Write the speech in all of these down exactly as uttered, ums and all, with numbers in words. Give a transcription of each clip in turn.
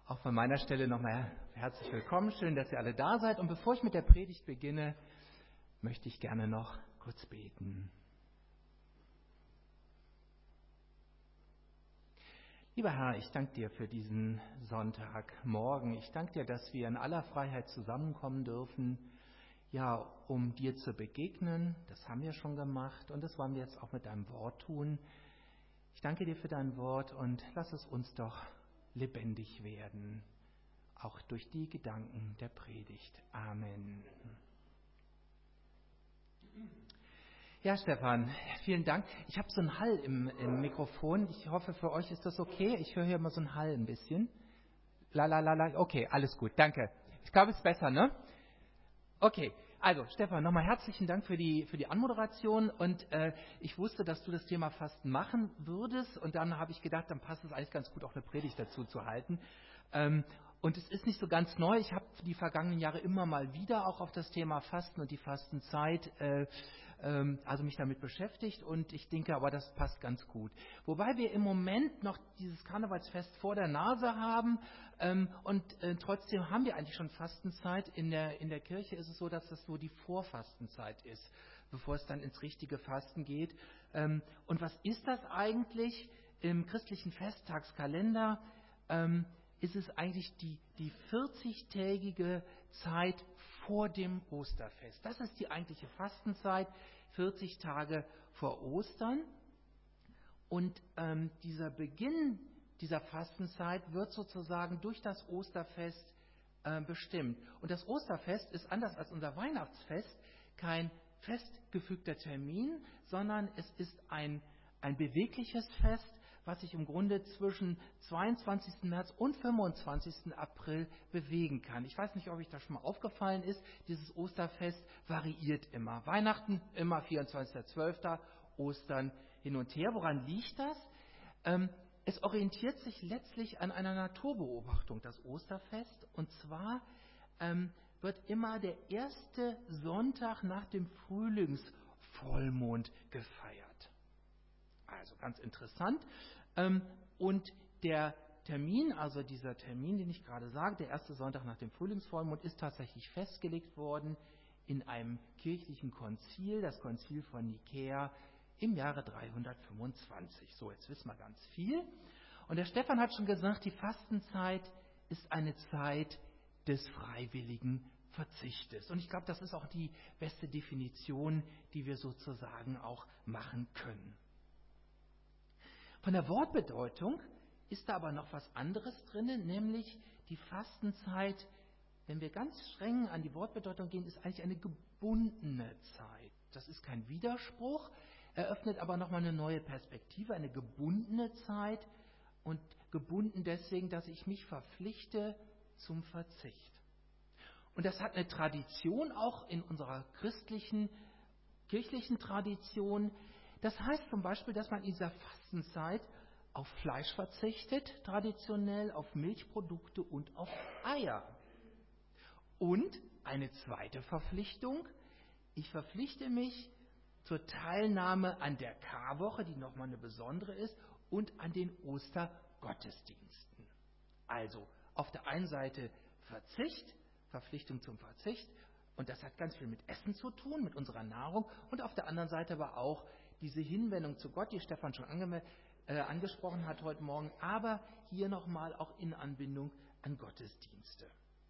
Auch von meiner Stelle nochmal herzlich willkommen. Schön, dass ihr alle da seid. Und bevor ich mit der Predigt beginne, möchte ich gerne noch kurz beten. Lieber Herr, ich danke dir für diesen Sonntagmorgen. Ich danke dir, dass wir in aller Freiheit zusammenkommen dürfen, ja, um dir zu begegnen. Das haben wir schon gemacht und das wollen wir jetzt auch mit deinem Wort tun. Ich danke dir für dein Wort und lass es uns doch lebendig werden, auch durch die Gedanken der Predigt. Amen. Ja, Stefan, vielen Dank. Ich habe so einen Hall im, im Mikrofon. Ich hoffe, für euch ist das okay. Ich höre hier immer so einen Hall ein bisschen. La, la, la, la. Okay, alles gut, danke. Ich glaube, es ist besser, ne? Okay, also Stefan, nochmal herzlichen Dank für die, für die Anmoderation. Und äh, ich wusste, dass du das Thema Fasten machen würdest. Und dann habe ich gedacht, dann passt es eigentlich ganz gut, auch eine Predigt dazu zu halten. Ähm, und es ist nicht so ganz neu. Ich habe die vergangenen Jahre immer mal wieder auch auf das Thema Fasten und die Fastenzeit äh, also mich damit beschäftigt, und ich denke aber, das passt ganz gut. Wobei wir im Moment noch dieses Karnevalsfest vor der Nase haben ähm, und äh, trotzdem haben wir eigentlich schon Fastenzeit. In der, in der Kirche ist es so, dass das so die Vorfastenzeit ist, bevor es dann ins richtige Fasten geht. Ähm, und was ist das eigentlich? Im christlichen Festtagskalender ähm, ist es eigentlich die, die vierzigtägige Zeit vor dem Osterfest. Das ist die eigentliche Fastenzeit, vierzig Tage vor Ostern. Und ähm, dieser Beginn dieser Fastenzeit wird sozusagen durch das Osterfest äh, bestimmt. Und das Osterfest ist anders als unser Weihnachtsfest kein festgefügter Termin, sondern es ist ein, ein bewegliches Fest, was sich im Grunde zwischen zweiundzwanzigsten März und fünfundzwanzigsten April bewegen kann. Ich weiß nicht, ob euch das schon mal aufgefallen ist, dieses Osterfest variiert immer. Weihnachten immer vierundzwanzigster zwölfter, Ostern hin und her. Woran liegt das? Ähm, es orientiert sich letztlich an einer Naturbeobachtung, das Osterfest. Und zwar ähm, wird immer der erste Sonntag nach dem Frühlingsvollmond gefeiert. Also ganz interessant. Und der Termin, also dieser Termin, den ich gerade sage, der erste Sonntag nach dem Frühlingsvollmond, ist tatsächlich festgelegt worden in einem kirchlichen Konzil, das Konzil von Nikäa im Jahre dreihundertfünfundzwanzig. So, jetzt wissen wir ganz viel. Und der Stefan hat schon gesagt, die Fastenzeit ist eine Zeit des freiwilligen Verzichtes. Und ich glaube, das ist auch die beste Definition, die wir sozusagen auch machen können. Von der Wortbedeutung ist da aber noch was anderes drin, nämlich die Fastenzeit, wenn wir ganz streng an die Wortbedeutung gehen, ist eigentlich eine gebundene Zeit. Das ist kein Widerspruch, eröffnet aber nochmal eine neue Perspektive, eine gebundene Zeit, und gebunden deswegen, dass ich mich verpflichte zum Verzicht. Und das hat eine Tradition auch in unserer christlichen, kirchlichen Tradition. Das heißt zum Beispiel, dass man in dieser Fastenzeit auf Fleisch verzichtet, traditionell auf Milchprodukte und auf Eier. Und eine zweite Verpflichtung, ich verpflichte mich zur Teilnahme an der Karwoche, die nochmal eine besondere ist, und an den Ostergottesdiensten. Also auf der einen Seite Verzicht, Verpflichtung zum Verzicht, und das hat ganz viel mit Essen zu tun, mit unserer Nahrung, und auf der anderen Seite aber auch diese Hinwendung zu Gott, die Stefan schon ange- äh, angesprochen hat heute Morgen, aber hier nochmal auch in Anbindung an Gottesdienste.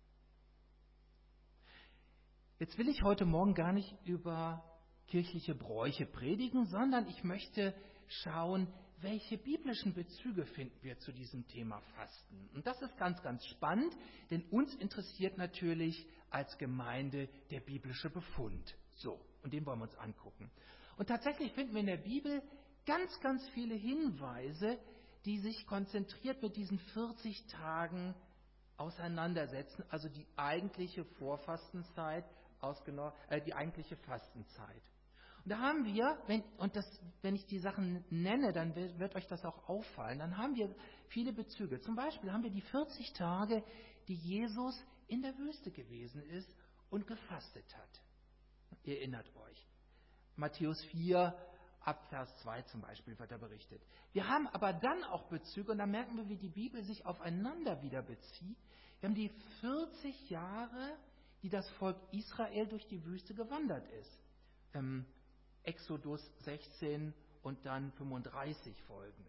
Jetzt will ich heute Morgen gar nicht über kirchliche Bräuche predigen, sondern ich möchte schauen, welche biblischen Bezüge finden wir zu diesem Thema Fasten. Und das ist ganz, ganz spannend, denn uns interessiert natürlich als Gemeinde der biblische Befund. So, und den wollen wir uns angucken. Und tatsächlich finden wir in der Bibel ganz, ganz viele Hinweise, die sich konzentriert mit diesen vierzig Tagen auseinandersetzen, also die eigentliche Vorfastenzeit, ausgenommen, äh, die eigentliche Fastenzeit. Und da haben wir, wenn, und das, wenn ich die Sachen nenne, dann wird, wird euch das auch auffallen, dann haben wir viele Bezüge. Zum Beispiel haben wir die vierzig Tage, die Jesus in der Wüste gewesen ist und gefastet hat. Ihr erinnert euch. Matthäus vier, ab Vers zwei zum Beispiel wird da berichtet. Wir haben aber dann auch Bezüge, und da merken wir, wie die Bibel sich aufeinander wieder bezieht. Wir haben die vierzig Jahre, die das Volk Israel durch die Wüste gewandert ist. Ähm, Exodus sechzehn und dann fünfunddreißig folgende.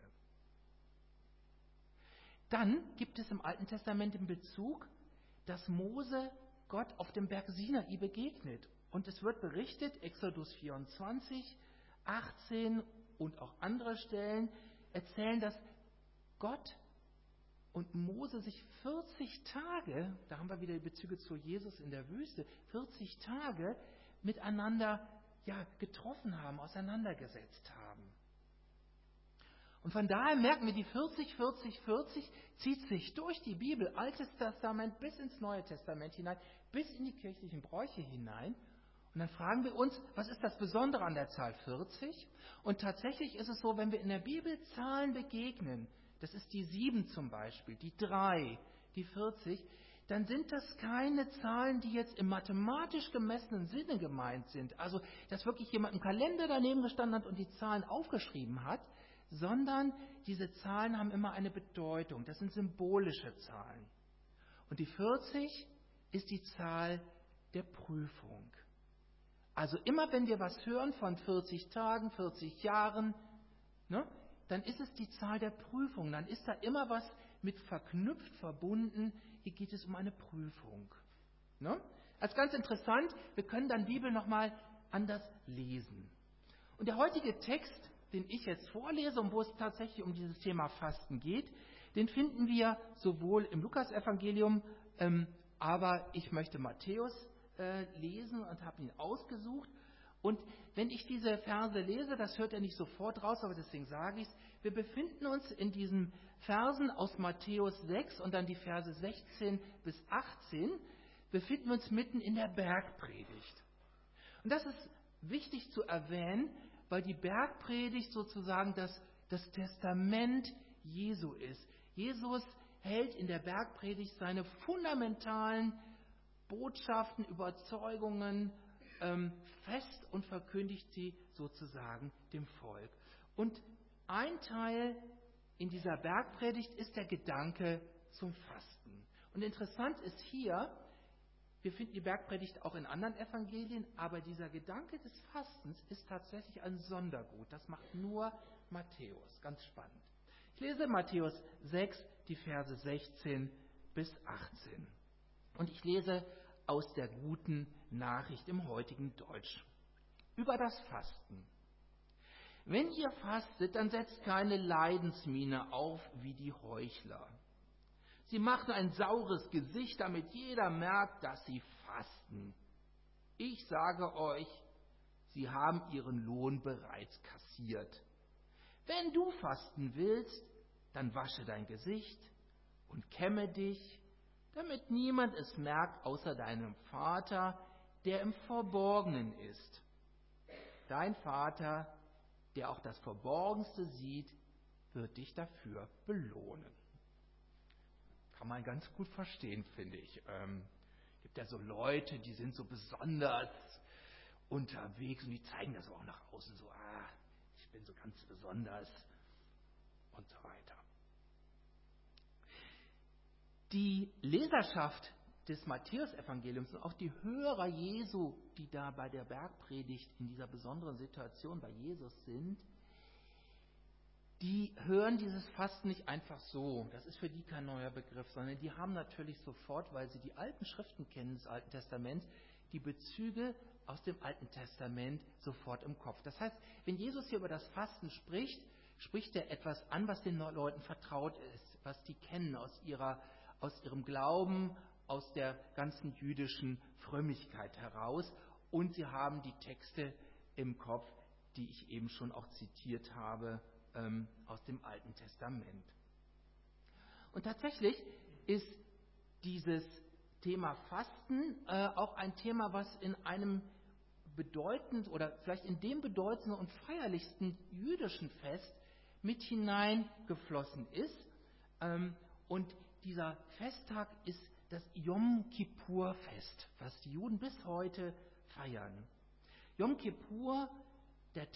Dann gibt es im Alten Testament den Bezug, dass Mose Gott auf dem Berg Sinai begegnet. Und es wird berichtet, Exodus vierundzwanzig, achtzehn und auch andere Stellen erzählen, dass Gott und Mose sich vierzig Tage, da haben wir wieder die Bezüge zu Jesus in der Wüste, vierzig Tage miteinander ja, getroffen haben, auseinandergesetzt haben. Und von daher merken wir, die vierzig, vierzig, vierzig zieht sich durch die Bibel, Altes Testament bis ins Neue Testament hinein, bis in die kirchlichen Bräuche hinein. Und dann fragen wir uns, was ist das Besondere an der Zahl vierzig? Und tatsächlich ist es so, wenn wir in der Bibel Zahlen begegnen, das ist die sieben zum Beispiel, die drei, die vierzig, dann sind das keine Zahlen, die jetzt im mathematisch gemessenen Sinne gemeint sind. Also, dass wirklich jemand im Kalender daneben gestanden hat und die Zahlen aufgeschrieben hat, sondern diese Zahlen haben immer eine Bedeutung. Das sind symbolische Zahlen. Und die vierzig ist die Zahl der Prüfung. Also immer wenn wir was hören von vierzig Tagen, vierzig Jahren, ne, dann ist es die Zahl der Prüfung. Dann ist da immer was mit verknüpft, verbunden. Hier geht es um eine Prüfung. Ne? Als ganz interessant, wir können dann Bibel nochmal anders lesen. Und der heutige Text, den ich jetzt vorlese und wo es tatsächlich um dieses Thema Fasten geht, den finden wir sowohl im Lukasevangelium, ähm, aber ich möchte Matthäus äh, lesen und habe ihn ausgesucht. Und wenn ich diese Verse lese, das hört ihr nicht sofort raus, aber deswegen sage ich es, wir befinden uns in diesen Versen aus Matthäus sechs und dann die Verse sechzehn bis achtzehn, befinden wir uns mitten in der Bergpredigt. Und das ist wichtig zu erwähnen, weil die Bergpredigt sozusagen das, das Testament Jesu ist. Jesus hält in der Bergpredigt seine fundamentalen Botschaften, Überzeugungen ähm, fest und verkündigt sie sozusagen dem Volk. Und ein Teil in dieser Bergpredigt ist der Gedanke zum Fasten. Und interessant ist hier, wir finden die Bergpredigt auch in anderen Evangelien, aber dieser Gedanke des Fastens ist tatsächlich ein Sondergut. Das macht nur Matthäus. Ganz spannend. Ich lese Matthäus sechs, die Verse sechzehn bis achtzehn. Und ich lese aus der Guten Nachricht im heutigen Deutsch über das Fasten. Wenn ihr fastet, dann setzt keine Leidensmiene auf wie die Heuchler. Sie machen ein saures Gesicht, damit jeder merkt, dass sie fasten. Ich sage euch, sie haben ihren Lohn bereits kassiert. Wenn du fasten willst, dann wasche dein Gesicht und kämme dich, damit niemand es merkt, außer deinem Vater, der im Verborgenen ist. Dein Vater, der auch das Verborgenste sieht, wird dich dafür belohnen. Kann man ganz gut verstehen, finde ich. Ähm, gibt ja so Leute, die sind so besonders unterwegs und die zeigen das auch nach außen so, ah, ich bin so ganz besonders und so weiter. Die Leserschaft des Matthäusevangeliums und auch die Hörer Jesu, die da bei der Bergpredigt in dieser besonderen Situation bei Jesus sind, die hören dieses Fasten nicht einfach so. Das ist für die kein neuer Begriff, sondern die haben natürlich sofort, weil sie die alten Schriften kennen des Alten Testaments, die Bezüge aus dem Alten Testament sofort im Kopf. Das heißt, wenn Jesus hier über das Fasten spricht, spricht er etwas an, was den Leuten vertraut ist, was die kennen aus ihrer, aus ihrem Glauben, aus der ganzen jüdischen Frömmigkeit heraus. Und sie haben die Texte im Kopf, die ich eben schon auch zitiert habe, aus dem Alten Testament. Und tatsächlich ist dieses Thema Fasten äh, auch ein Thema, was in einem bedeutend oder vielleicht in dem bedeutendsten und feierlichsten jüdischen Fest mit hineingeflossen ist. Ähm, und dieser Festtag ist das Yom Kippur-Fest, was die Juden bis heute feiern. Yom Kippur, der Tag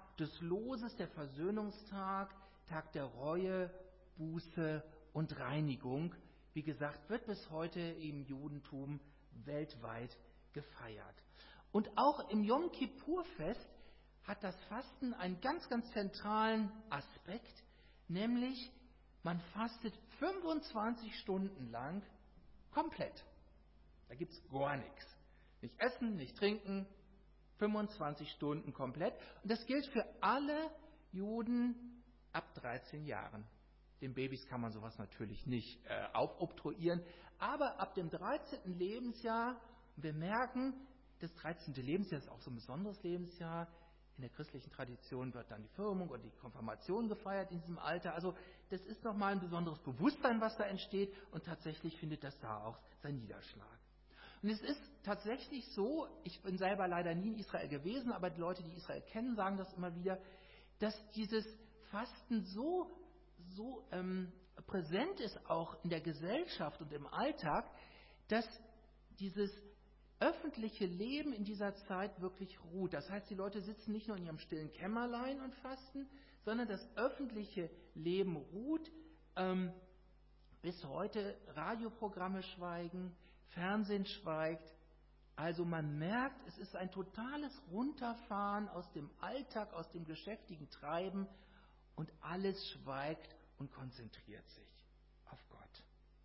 des Loses, der Versöhnungstag, Tag der Reue, Buße und Reinigung. Wie gesagt, wird bis heute im Judentum weltweit gefeiert. Und auch im Yom Kippur-Fest hat das Fasten einen ganz, ganz zentralen Aspekt, nämlich man fastet fünfundzwanzig Stunden lang komplett. Da gibt es gar nichts. Nicht essen, nicht trinken, fünfundzwanzig Stunden komplett. Und das gilt für alle Juden ab dreizehn Jahren. Den Babys kann man sowas natürlich nicht äh, aufoktroyieren, aber ab dem dreizehnten Lebensjahr, wir merken, das dreizehnte Lebensjahr ist auch so ein besonderes Lebensjahr. In der christlichen Tradition wird dann die Firmung oder die Konfirmation gefeiert in diesem Alter. Also das ist nochmal ein besonderes Bewusstsein, was da entsteht, und tatsächlich findet das da auch seinen Niederschlag. Und es ist tatsächlich so, ich bin selber leider nie in Israel gewesen, aber die Leute, die Israel kennen, sagen das immer wieder, dass dieses Fasten so, so ähm, präsent ist auch in der Gesellschaft und im Alltag, dass dieses öffentliche Leben in dieser Zeit wirklich ruht. Das heißt, die Leute sitzen nicht nur in ihrem stillen Kämmerlein und fasten, sondern das öffentliche Leben ruht. Ähm, bis heute Radioprogramme schweigen, Fernsehen schweigt. Also man merkt, es ist ein totales Runterfahren aus dem Alltag, aus dem geschäftigen Treiben, und alles schweigt und konzentriert sich auf Gott.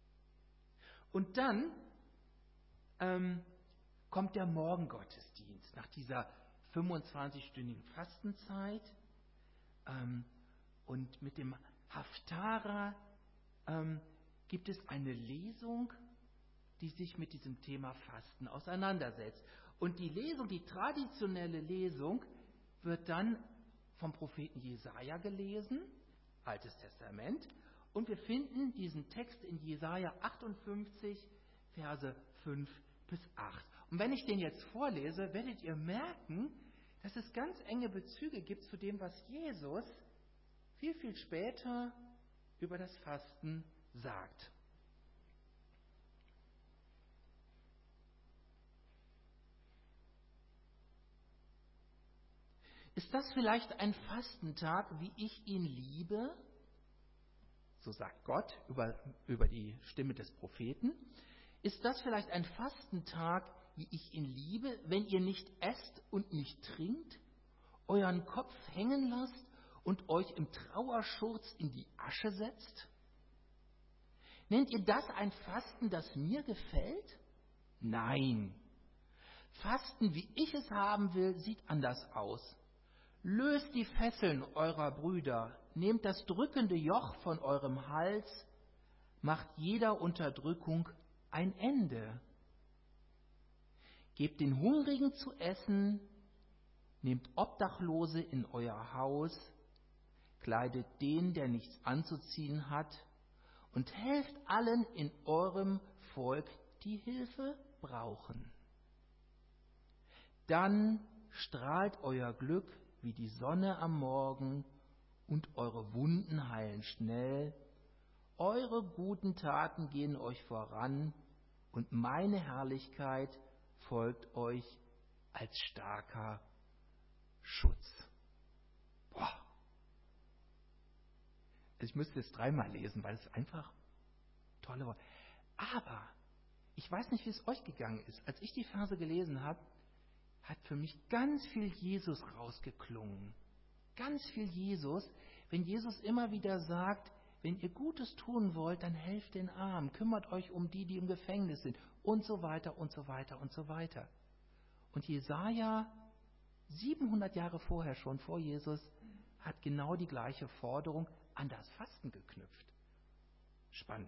Und dann ähm, kommt der Morgengottesdienst nach dieser fünfundzwanzigstündigen Fastenzeit. Ähm, und mit dem Haftara ähm, gibt es eine Lesung, die sich mit diesem Thema Fasten auseinandersetzt. Und die Lesung, die traditionelle Lesung, wird dann vom Propheten Jesaja gelesen, Altes Testament. Und wir finden diesen Text in Jesaja achtundfünfzig, Verse fünf bis acht. Und wenn ich den jetzt vorlese, werdet ihr merken, dass es ganz enge Bezüge gibt zu dem, was Jesus viel, viel später über das Fasten sagt. Ist das vielleicht ein Fastentag, wie ich ihn liebe? So sagt Gott über, über die Stimme des Propheten. Ist das vielleicht ein Fastentag, wie ich ihn liebe, wenn ihr nicht esst und nicht trinkt, euren Kopf hängen lasst und euch im Trauerschurz in die Asche setzt? Nennt ihr das ein Fasten, das mir gefällt? Nein. Fasten, wie ich es haben will, sieht anders aus. Löst die Fesseln eurer Brüder, nehmt das drückende Joch von eurem Hals, macht jeder Unterdrückung ein Ende. Gebt den Hungrigen zu essen, nehmt Obdachlose in euer Haus, kleidet den, der nichts anzuziehen hat, und helft allen in eurem Volk, die Hilfe brauchen. Dann strahlt euer Glück wie die Sonne am Morgen, und eure Wunden heilen schnell. Eure guten Taten gehen euch voran, und meine Herrlichkeit folgt euch als starker Schutz. Boah. Also ich müsste es dreimal lesen, weil es einfach tolle Worte. Aber ich weiß nicht, wie es euch gegangen ist. Als ich die Verse gelesen habe, hat für mich ganz viel Jesus rausgeklungen. Ganz viel Jesus, wenn Jesus immer wieder sagt, wenn ihr Gutes tun wollt, dann helft den Armen, kümmert euch um die, die im Gefängnis sind, und so weiter und so weiter und so weiter. Und Jesaja, siebenhundert Jahre vorher schon, vor Jesus, hat genau die gleiche Forderung an das Fasten geknüpft. Spannend.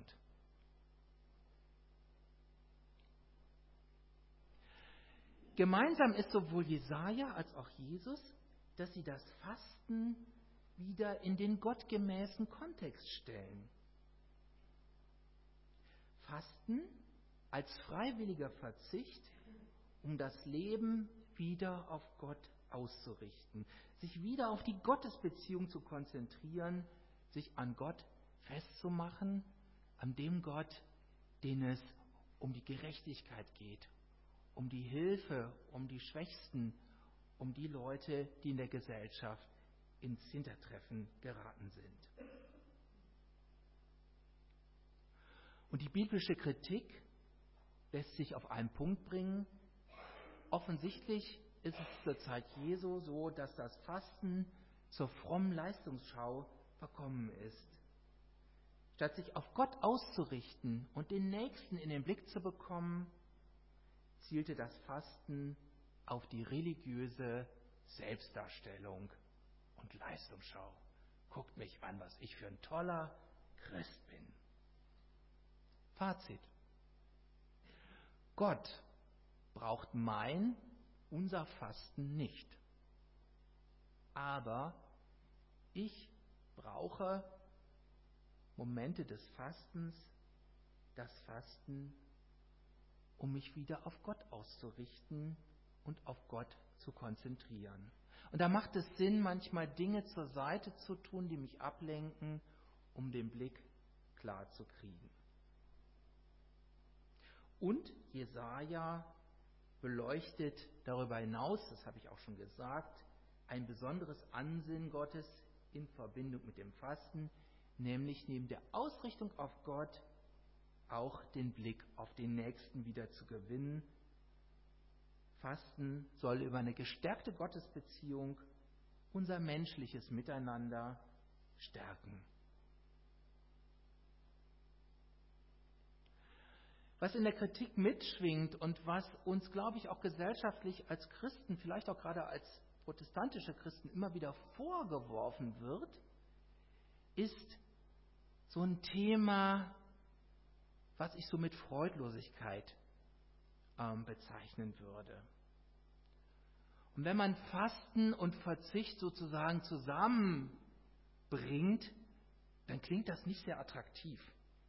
Gemeinsam ist sowohl Jesaja als auch Jesus, dass sie das Fasten wieder in den gottgemäßen Kontext stellen. Fasten als freiwilliger Verzicht, um das Leben wieder auf Gott auszurichten, sich wieder auf die Gottesbeziehung zu konzentrieren, sich an Gott festzumachen, an dem Gott, den es um die Gerechtigkeit geht, um die Hilfe, um die Schwächsten, um die Leute, die in der Gesellschaft ins Hintertreffen geraten sind. Und die biblische Kritik lässt sich auf einen Punkt bringen. Offensichtlich ist es zur Zeit Jesu so, dass das Fasten zur frommen Leistungsschau verkommen ist. Statt sich auf Gott auszurichten und den Nächsten in den Blick zu bekommen, zielte das Fasten auf die religiöse Selbstdarstellung und Leistungsschau. Guckt mich an, was ich für ein toller Christ bin. Fazit. Gott braucht mein, unser Fasten nicht. Aber ich brauche Momente des Fastens, das Fasten, um mich wieder auf Gott auszurichten und auf Gott zu konzentrieren. Und da macht es Sinn, manchmal Dinge zur Seite zu tun, die mich ablenken, um den Blick klar zu kriegen. Und Jesaja beleuchtet darüber hinaus, das habe ich auch schon gesagt, ein besonderes Ansinnen Gottes in Verbindung mit dem Fasten, nämlich neben der Ausrichtung auf Gott auch den Blick auf den Nächsten wieder zu gewinnen. Fasten soll über eine gestärkte Gottesbeziehung unser menschliches Miteinander stärken. Was in der Kritik mitschwingt und was uns, glaube ich, auch gesellschaftlich als Christen, vielleicht auch gerade als protestantische Christen immer wieder vorgeworfen wird, ist so ein Thema, was ich so mit Freudlosigkeit ähm, bezeichnen würde. Und wenn man Fasten und Verzicht sozusagen zusammenbringt, dann klingt das nicht sehr attraktiv.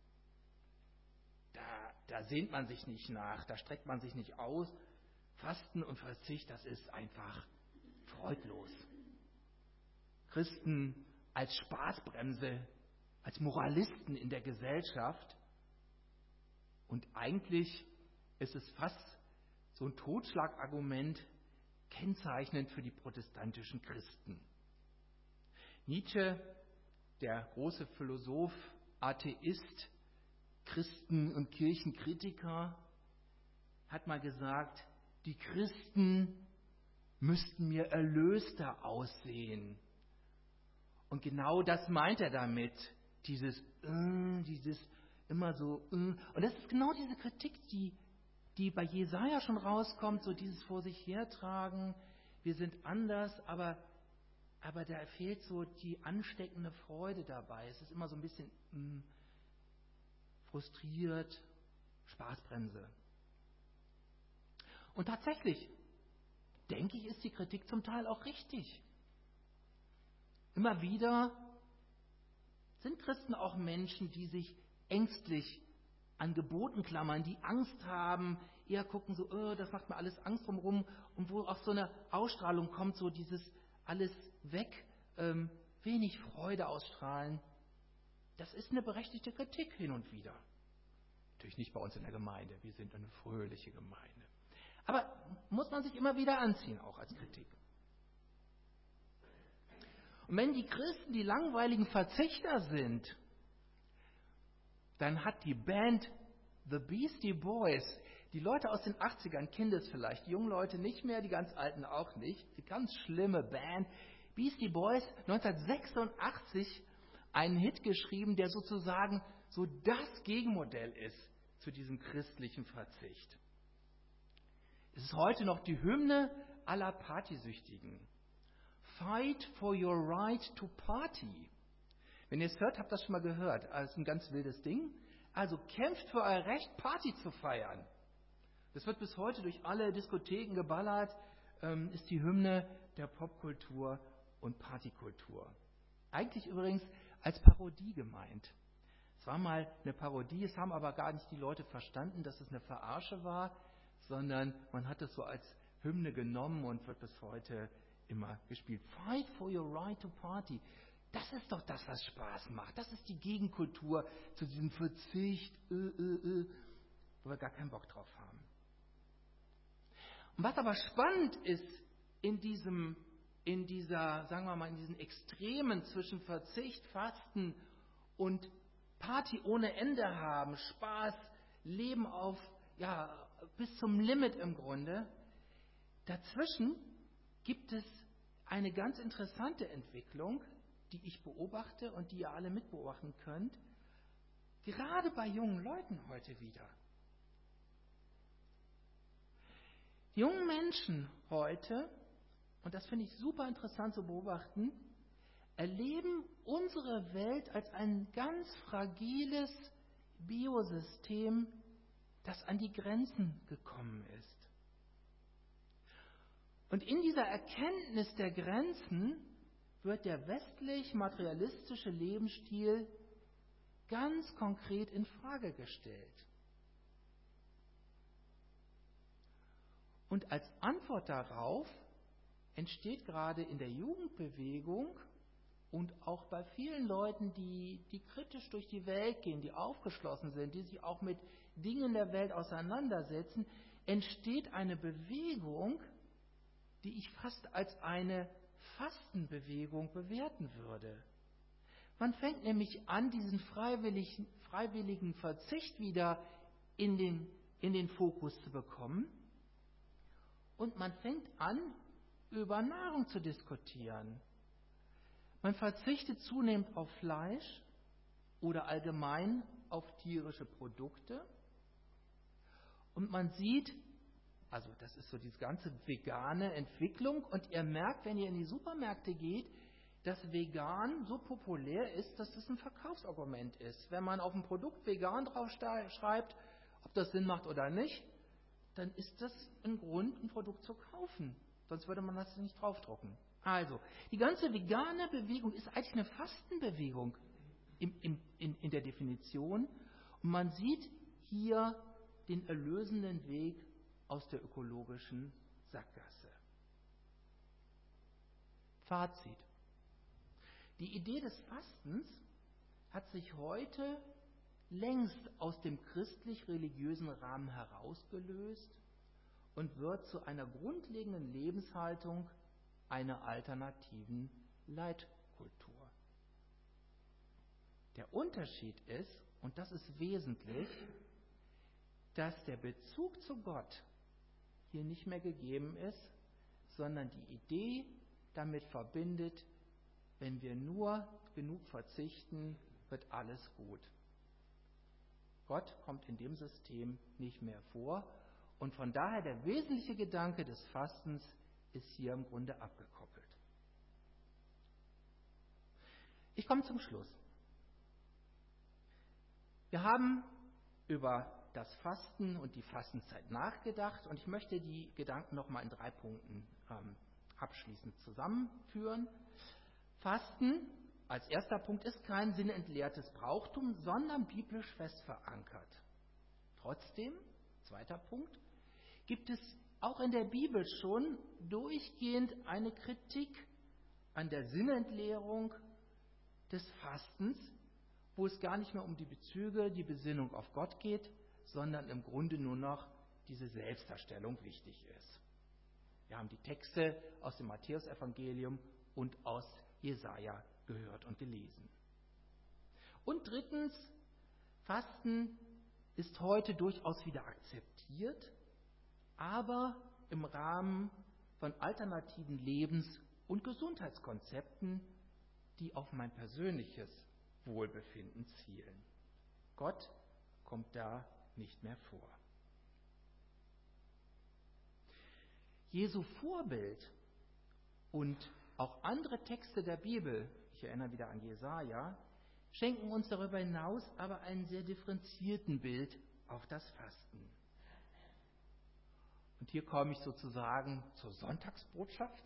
Da, da sehnt man sich nicht nach, da streckt man sich nicht aus. Fasten und Verzicht, das ist einfach freudlos. Christen als Spaßbremse, als Moralisten in der Gesellschaft. Und eigentlich ist es fast so ein Totschlagargument, kennzeichnend für die protestantischen Christen. Nietzsche, der große Philosoph, Atheist, Christen- und Kirchenkritiker, hat mal gesagt, die Christen müssten mir erlöster aussehen. Und genau das meint er damit, dieses, äh, dieses immer so, äh. Und das ist genau diese Kritik, die, die bei Jesaja schon rauskommt, so dieses vor sich hertragen, wir sind anders, aber, aber da fehlt so die ansteckende Freude dabei. Es ist immer so ein bisschen äh, frustriert, Spaßbremse. Und tatsächlich, denke ich, ist die Kritik zum Teil auch richtig. Immer wieder sind Christen auch Menschen, die sich ängstlich an Geboten klammern, die Angst haben, eher gucken so, oh, das macht mir alles Angst drumherum, und wo auch so eine Ausstrahlung kommt, so dieses alles weg, ähm, wenig Freude ausstrahlen. Das ist eine berechtigte Kritik hin und wieder. Natürlich nicht bei uns in der Gemeinde, wir sind eine fröhliche Gemeinde. Aber muss man sich immer wieder anziehen, auch als Kritik. Und wenn die Christen die langweiligen Verzichter sind, dann hat die Band The Beastie Boys, die Leute aus den achtzigern kennen das vielleicht, die jungen Leute nicht mehr, die ganz Alten auch nicht, die ganz schlimme Band, Beastie Boys, neunzehnhundertsechsundachtzig einen Hit geschrieben, der sozusagen so das Gegenmodell ist zu diesem christlichen Verzicht. Es ist heute noch die Hymne aller Partysüchtigen. Fight for your right to party. Wenn ihr es hört, habt ihr das schon mal gehört. Das ist ein ganz wildes Ding. Also kämpft für euer Recht, Party zu feiern. Das wird bis heute durch alle Diskotheken geballert, ähm, ist die Hymne der Popkultur und Partykultur. Eigentlich übrigens als Parodie gemeint. Es war mal eine Parodie, es haben aber gar nicht die Leute verstanden, dass es eine Verarsche war, sondern man hat es so als Hymne genommen und wird bis heute immer gespielt. Fight for your right to party. Das ist doch das, was Spaß macht. Das ist die Gegenkultur zu diesem Verzicht, äh, äh, äh, wo wir gar keinen Bock drauf haben. Und was aber spannend ist in diesem, in dieser, sagen wir mal, in diesen Extremen zwischen Verzicht, Fasten und Party ohne Ende haben, Spaß, Leben auf, ja, bis zum Limit im Grunde. Dazwischen gibt es eine ganz interessante Entwicklung, die ich beobachte und die ihr alle mitbeobachten könnt, gerade bei jungen Leuten heute wieder. Die jungen Menschen heute, und das finde ich super interessant zu beobachten, erleben unsere Welt als ein ganz fragiles Biosystem, das an die Grenzen gekommen ist. Und in dieser Erkenntnis der Grenzen wird der westlich-materialistische Lebensstil ganz konkret in Frage gestellt. Und als Antwort darauf entsteht gerade in der Jugendbewegung und auch bei vielen Leuten, die, die kritisch durch die Welt gehen, die aufgeschlossen sind, die sich auch mit Dingen der Welt auseinandersetzen, entsteht eine Bewegung, die ich fast als eine Fastenbewegung bewerten würde. Man fängt nämlich an, diesen freiwilligen, freiwilligen Verzicht wieder in den, in den Fokus zu bekommen. Und man fängt an, über Nahrung zu diskutieren. Man verzichtet zunehmend auf Fleisch oder allgemein auf tierische Produkte. Und man sieht, also das ist so diese ganze vegane Entwicklung. Und ihr merkt, wenn ihr in die Supermärkte geht, dass vegan so populär ist, dass das ein Verkaufsargument ist. Wenn man auf ein Produkt vegan drauf schreibt, ob das Sinn macht oder nicht, dann ist das ein Grund, ein Produkt zu kaufen. Sonst würde man das nicht draufdrucken. Also, die ganze vegane Bewegung ist eigentlich eine Fastenbewegung im, im, in, in der Definition. Und man sieht hier den erlösenden Weg aus der ökologischen Sackgasse. Fazit. Die Idee des Fastens hat sich heute längst aus dem christlich-religiösen Rahmen herausgelöst und wird zu einer grundlegenden Lebenshaltung einer alternativen Leitkultur. Der Unterschied ist, und das ist wesentlich, dass der Bezug zu Gott hier nicht mehr gegeben ist, sondern die Idee damit verbindet, wenn wir nur genug verzichten, wird alles gut. Gott kommt in dem System nicht mehr vor und von daher der wesentliche Gedanke des Fastens ist hier im Grunde abgekoppelt. Ich komme zum Schluss. Wir haben über das Fasten und die Fastenzeit nachgedacht und ich möchte die Gedanken nochmal in drei Punkten ähm, abschließend zusammenführen. Fasten als erster Punkt ist kein sinnentleertes Brauchtum, sondern biblisch fest verankert. Trotzdem, zweiter Punkt, gibt es auch in der Bibel schon durchgehend eine Kritik an der Sinnentleerung des Fastens, wo es gar nicht mehr um die Bezüge, die Besinnung auf Gott geht, sondern im Grunde nur noch diese Selbstdarstellung wichtig ist. Wir haben die Texte aus dem Matthäusevangelium und aus Jesaja gehört und gelesen. Und drittens, Fasten ist heute durchaus wieder akzeptiert, aber im Rahmen von alternativen Lebens- und Gesundheitskonzepten, die auf mein persönliches Wohlbefinden zielen. Gott kommt da nicht mehr vor. Jesu Vorbild und auch andere Texte der Bibel, ich erinnere wieder an Jesaja, schenken uns darüber hinaus aber einen sehr differenzierten Bild auf das Fasten. Und hier komme ich sozusagen zur Sonntagsbotschaft.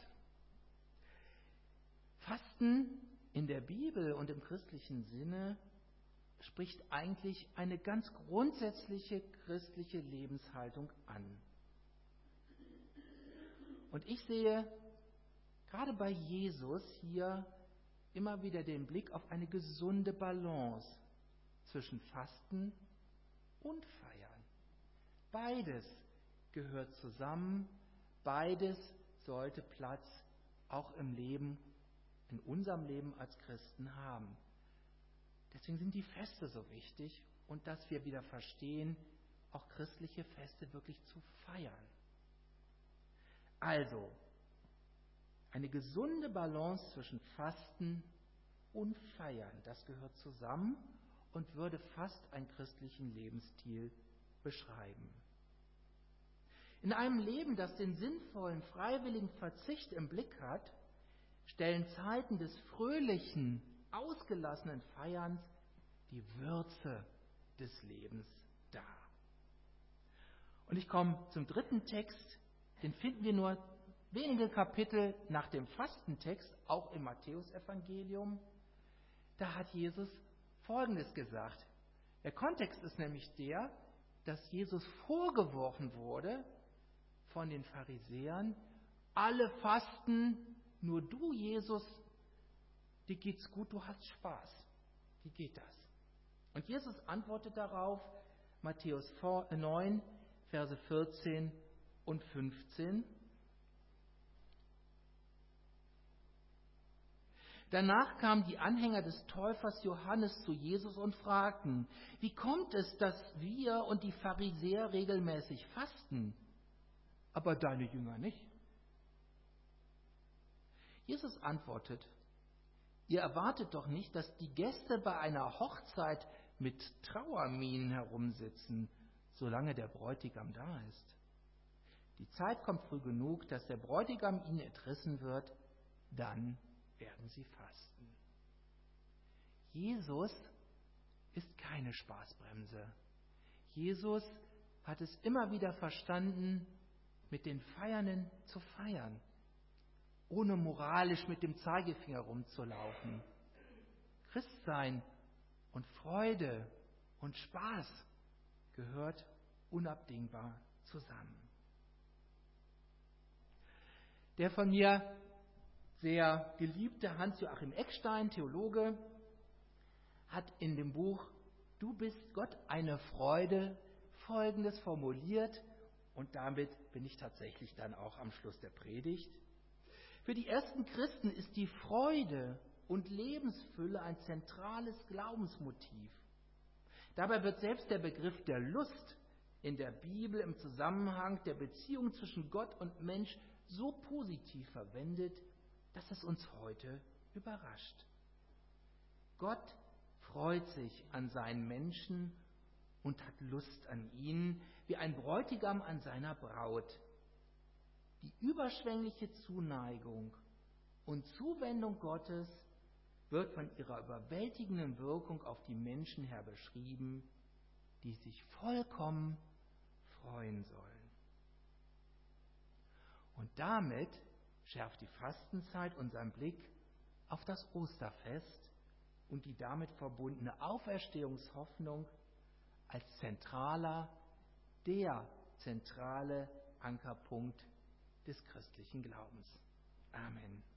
Fasten in der Bibel und im christlichen Sinne spricht eigentlich eine ganz grundsätzliche christliche Lebenshaltung an. Und ich sehe gerade bei Jesus hier immer wieder den Blick auf eine gesunde Balance zwischen Fasten und Feiern. Beides gehört zusammen, beides sollte Platz auch im Leben, in unserem Leben als Christen haben. Deswegen sind die Feste so wichtig und dass wir wieder verstehen, auch christliche Feste wirklich zu feiern. Also, eine gesunde Balance zwischen Fasten und Feiern, das gehört zusammen und würde fast einen christlichen Lebensstil beschreiben. In einem Leben, das den sinnvollen, freiwilligen Verzicht im Blick hat, stellen Zeiten des fröhlichen, ausgelassenen Feierns die Würze des Lebens dar. Und ich komme zum dritten Text, den finden wir nur wenige Kapitel nach dem Fastentext, auch im Matthäusevangelium. Da hat Jesus Folgendes gesagt. Der Kontext ist nämlich der, dass Jesus vorgeworfen wurde von den Pharisäern, alle fasten, nur du, Jesus, dir geht's gut, du hast Spaß. Wie geht das? Und Jesus antwortet darauf, Matthäus neun, Verse vierzehn und fünfzehn. Danach kamen die Anhänger des Täufers Johannes zu Jesus und fragten, wie kommt es, dass wir und die Pharisäer regelmäßig fasten, aber deine Jünger nicht? Jesus antwortet, ihr erwartet doch nicht, dass die Gäste bei einer Hochzeit mit Trauermienen herumsitzen, solange der Bräutigam da ist. Die Zeit kommt früh genug, dass der Bräutigam ihnen entrissen wird, dann werden sie fasten. Jesus ist keine Spaßbremse. Jesus hat es immer wieder verstanden, mit den Feiernden zu feiern, ohne moralisch mit dem Zeigefinger rumzulaufen. Christsein und Freude und Spaß gehört unabdingbar zusammen. Der von mir sehr geliebte Hans-Joachim Eckstein, Theologe, hat in dem Buch Du bist Gott eine Freude Folgendes formuliert und damit bin ich tatsächlich dann auch am Schluss der Predigt. Für die ersten Christen ist die Freude und Lebensfülle ein zentrales Glaubensmotiv. Dabei wird selbst der Begriff der Lust in der Bibel im Zusammenhang der Beziehung zwischen Gott und Mensch so positiv verwendet, dass es uns heute überrascht. Gott freut sich an seinen Menschen und hat Lust an ihnen, wie ein Bräutigam an seiner Braut. Die überschwängliche Zuneigung und Zuwendung Gottes wird von ihrer überwältigenden Wirkung auf die Menschen her beschrieben, die sich vollkommen freuen sollen. Und damit schärft die Fastenzeit unseren Blick auf das Osterfest und die damit verbundene Auferstehungshoffnung als zentraler, der zentrale Ankerpunkt des christlichen Glaubens. Amen.